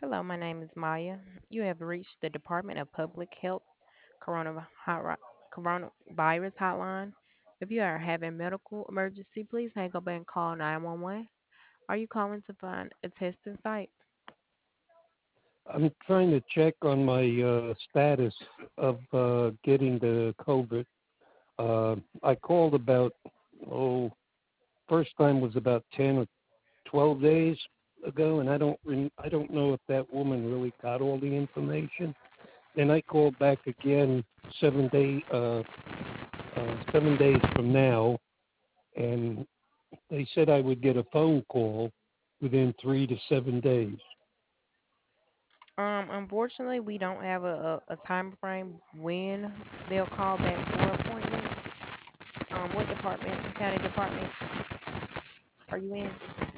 Hello, my name is Maya. You have reached the Department of Public Health coronavirus hotline. If you are having medical emergency, please hang up and call 911. Are you calling to find a testing site? I'm trying to check on my status of getting the COVID. I called about, oh, first time was about 10 or 12 days ago, and I don't know if that woman really got all the information. Then I called back again 7 days from now, and they said I would get a phone call within 3 to 7 days. Unfortunately, we don't have a time frame when they'll call back for appointments. What department, county department are you in?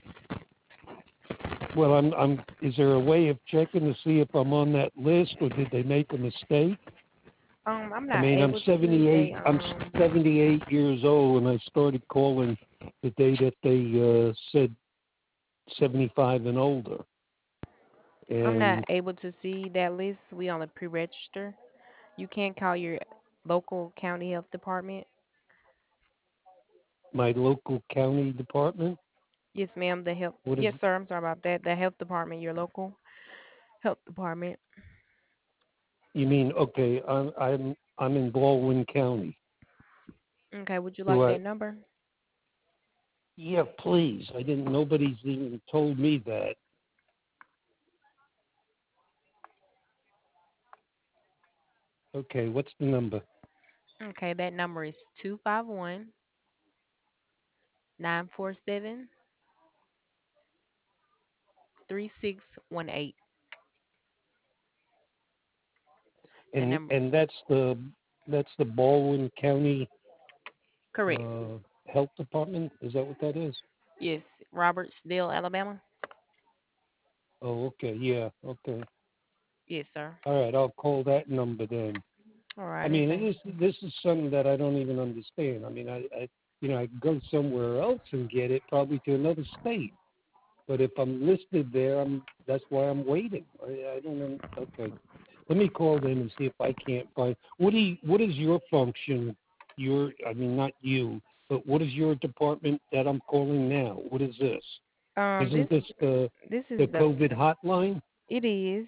Well, Is there a way of checking to see if I'm on that list, or did they make a mistake? I'm I not mean, I'm able to see. 78. I'm 78 years old, and I started calling the day that they said 75 and older. I'm not And able to see that list. We only pre-register. You can call your local county health department. my local county department. Yes, ma'am. The health. What is? Yes, sir. I'm sorry about that. The health department, your local health department. You mean okay? I'm in Baldwin County. Okay. Would you Do like I? that number? Yeah, please. I didn't. Nobody's even told me that. Okay, what's the number? Okay. That number is 251-947-3618. That And number. and that's the Baldwin County Correct. uh, Health Department. Is that what that is? Yes. Robertsdale, Alabama. Oh, okay. Yeah. Okay. Yes, sir. All right. I'll call that number then. All I right. And mean, thank. this is something that I don't even understand. I mean, I could go somewhere else and get it, probably to another state. But if I'm listed there, that's why I'm waiting. I don't know. Okay. Let me call them and see if I can't find. What is your function? I mean, not you, but what is your department that I'm calling now? What is this? Isn't This this this is the the. COVID hotline? It is.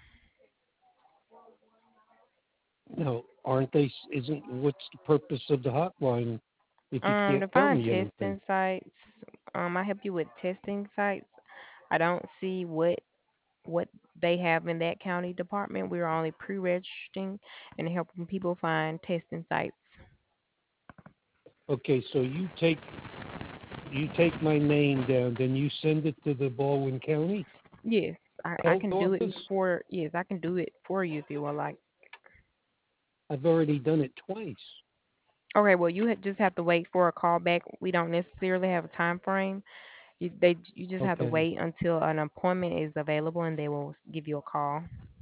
No, aren't they? Isn't what's the purpose of the hotline if you can't To tell find me anything? testing sites. I help you with testing sites. I don't see what they have in that county department. We're only pre-registering and helping people find testing sites. Okay, so you take my name down, then you send it to the Baldwin County Yes, I Health can do it Office. for. Yes, I can do it for you if you would like. I've already done it twice. Okay, well just have to wait for a call back. We don't necessarily have a time frame. You just have to Okay. wait until an appointment is available and they will give you a call.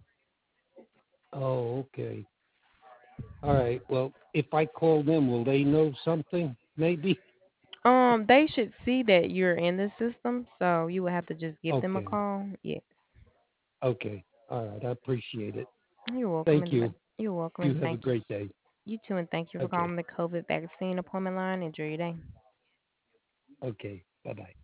Oh, okay. All right. Well, if I call them, will they know something? Maybe. They should see that you're in the system, so you will have to just give them a Okay. call. Yes. Okay. All right. I appreciate it. You're welcome, Thank and you. you're welcome, You and have a thank you. great day. You too, and thank you for Okay. calling the COVID vaccine appointment line. Enjoy your day. Okay. Bye bye.